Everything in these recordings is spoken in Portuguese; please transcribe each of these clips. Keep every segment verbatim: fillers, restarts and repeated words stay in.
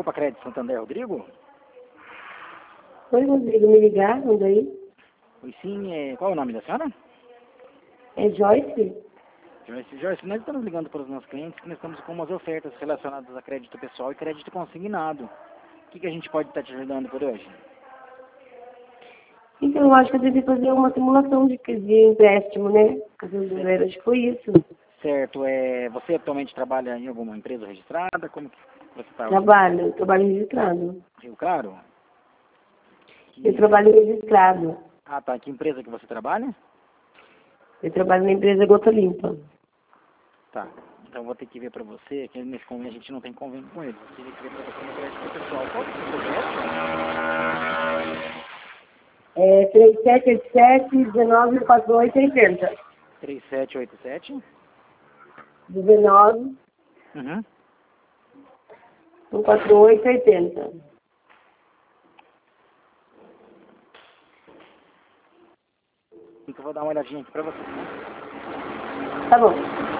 Copa Crédito Santander, Rodrigo? Oi, Rodrigo, me ligaram daí? Oi, sim. É... Qual é o nome da senhora? É Joyce? Joyce. Joyce, nós estamos ligando para os nossos clientes que nós estamos com umas ofertas relacionadas a crédito pessoal e crédito consignado. O que, que a gente pode estar te ajudando por hoje? Então, eu acho que eu devia fazer uma simulação de, de empréstimo, né? Caso acho que foi isso. Certo. É... Você atualmente trabalha em alguma empresa registrada? Como que você está? Trabalho, trabalho registrado. Rio Claro? Que... Eu trabalho registrado. Ah, tá. Que empresa que você trabalha? Eu trabalho na empresa Gota Limpa. Tá. Então eu vou ter que ver pra você, que nesse convênio a gente não tem convênio com eles. Eu teria que ver pra você no crédito pessoal. Qual que é o seu crédito? É três sete oito sete, um nove quatro oito oito zero. três sete oito sete. um nove Uhum. quatro oito oito zero. Então eu vou dar uma olhadinha aqui pra você. Tá bom.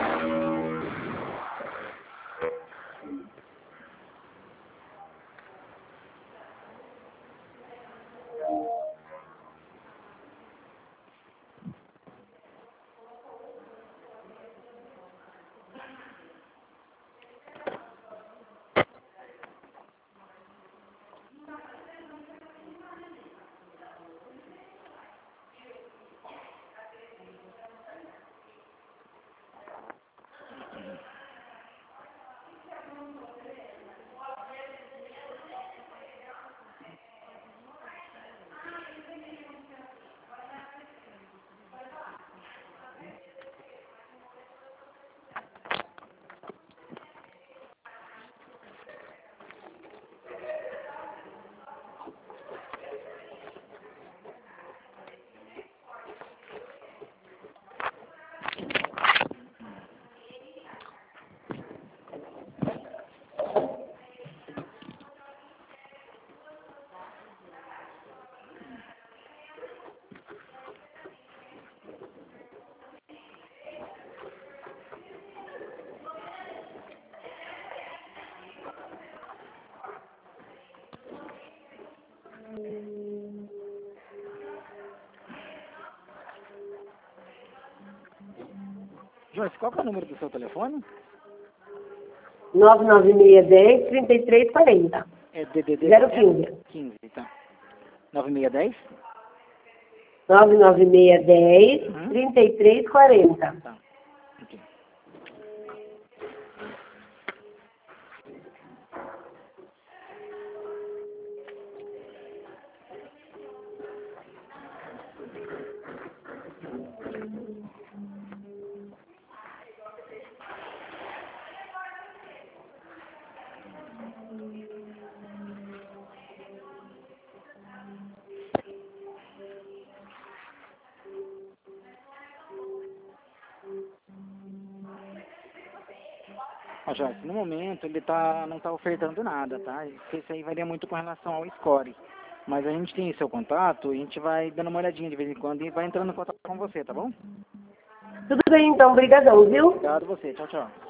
Joyce, qual que é o número do seu telefone? nove nove seis um zero, três três quatro zero. É D D D zero quinze. quinze, tá. nove seis um zero? nove nove seis um zero, Uhum. três três quatro zero. Tá. Ok. Ó, Joyce, no momento ele tá, não está ofertando nada, tá? Isso aí varia muito com relação ao score. Mas a gente tem seu contato, a gente vai dando uma olhadinha de vez em quando e vai entrando em contato com você, tá bom? Tudo bem, então. Obrigadão, viu? Obrigado você. Tchau, tchau.